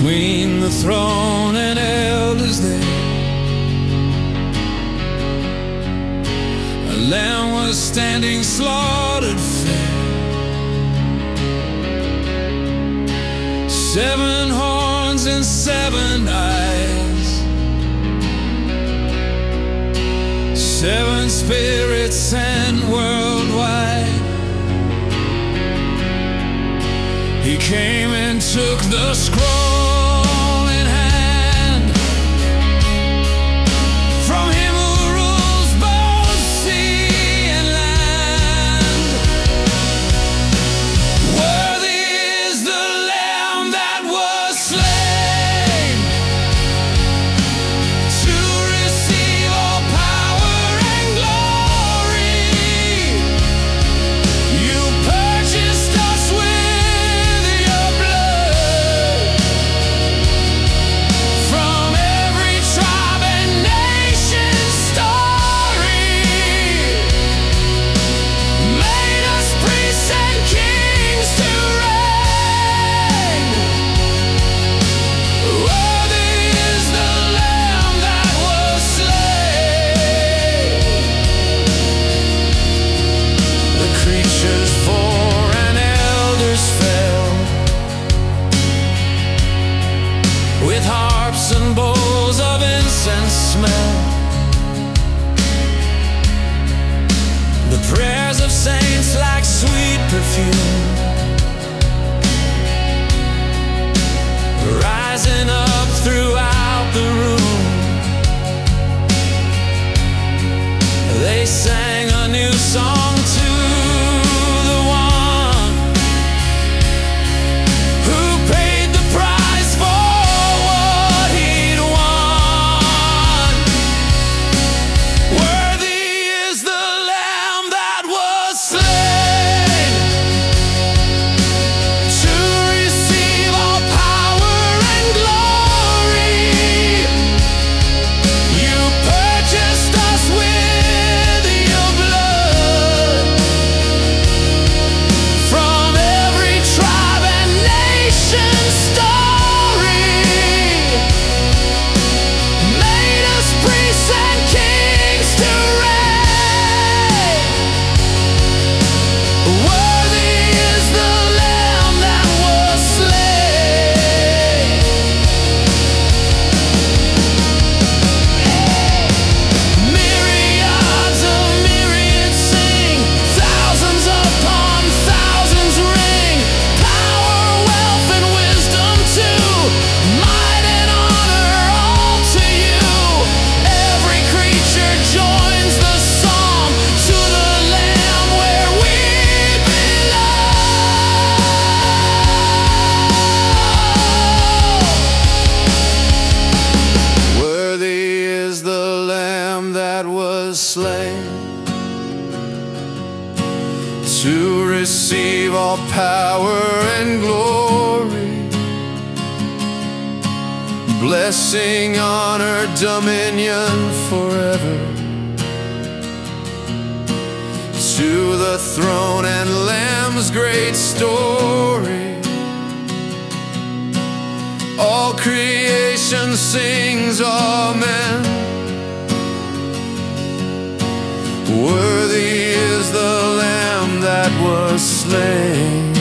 between the throne and elders there. A lamb was standing slaughtered fair. 7 horns and 7 eyes, 7 spirits sent worldwide. He came and took the scroll in hand from him who rules both sea and land. Worthy is the Lamb that was slain to receive all power and glory. You purchased us with your blood from every tribe and nation story. Made us priests and kings to reign. Worthy is the Lamb that was slain. The creatures 4 and elders fell, with harps and bowls of incense smell. The prayers of saints like sweet perfume, rising up throughout the room. They sang a new song to the one who paid the price for what he'd won. Worthy is the Lamb that was slain to receive all power and glory. You purchased us with your blood from every tribe and nation story. Made us priests and kings to reign. Worthy is the Lamb that was slain. Myriads of myriads sing, thousands upon thousands ring. Power, wealth, and wisdom too, might and honor all to you. Every creature joins the song to the Lamb where we belong. Worthy is the Lamb that was slain to receive all power and glory, blessing, honor, dominion forever. To the throne and Lamb's great story, all creation sings amen. Worthy is the Lamb that was slain.